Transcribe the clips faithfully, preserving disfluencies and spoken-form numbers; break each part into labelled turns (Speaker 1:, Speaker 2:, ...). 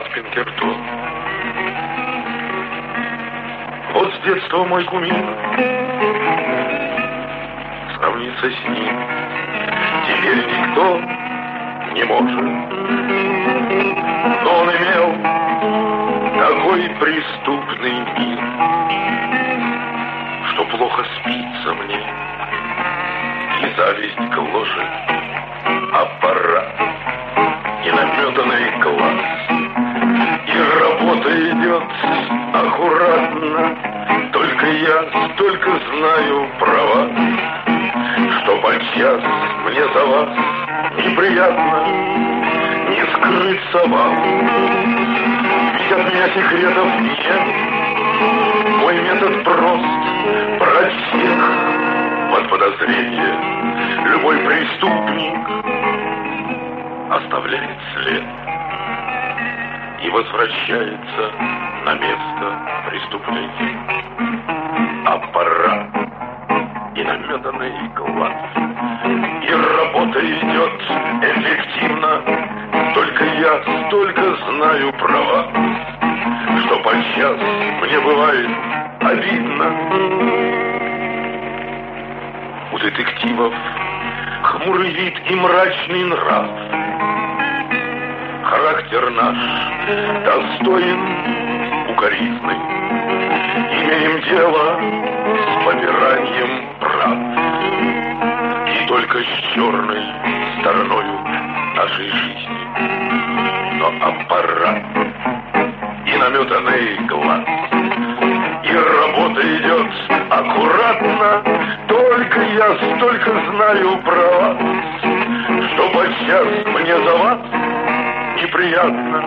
Speaker 1: Влад Пинкертон. Вот с детства мой кумир, сравниться с ним теперь никто не может. Но он имел такой преступный мир, что плохо спится мне, и зависть гложет аппарат и наметанный глаз. И работа идет аккуратно, только я столько знаю про вас, что подчас мне за вас неприятно не скрыться вам. Ведь от меня секретов нет, мой метод прост, брать всех под подозрение. Любой преступник оставляет след и возвращается на место преступления. Аппарат и наметанный глаз, и работа идет эффективно. Только я столько знаю про вас, что подчас мне бывает обидно. У детективов хмурый вид и мрачный нрав. Характер наш достоин укоризны. Имеем дело с попиранием прав, и только с черной стороною нашей жизни. Но аппарат и наметанный глаз, и работа идет аккуратно. Только я столько знаю про вас, что подчас мне за вас неприятно.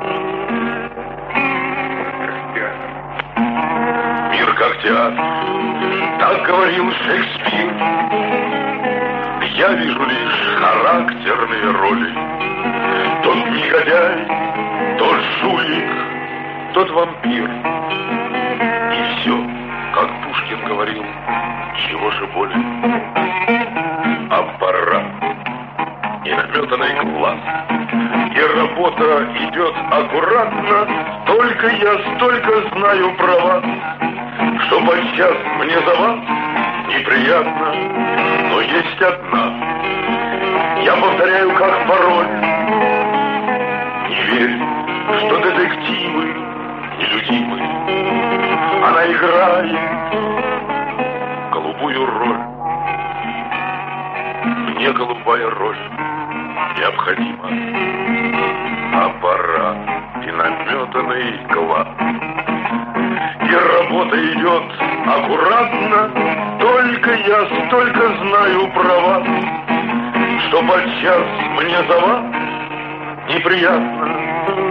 Speaker 1: Мир как театр, так говорил Шекспир. Я вижу лишь характерные роли. Тот негодяй, тот жулик, тот вампир. И все, как Пушкин говорил, чего же более. Аппарат и наметанный глаз, и работа идет аккуратно. Только я столько знаю про вас, что подчас мне за вас неприятно. Но есть одна, я повторяю как пароль: не верь, что детективы нелюдимы. Она играет голубую роль. Мне голубая роль необходима. Аппарат и наметанный глаз, и работа идет аккуратно. Только я столько знаю про вас, что подчас мне за вас неприятно.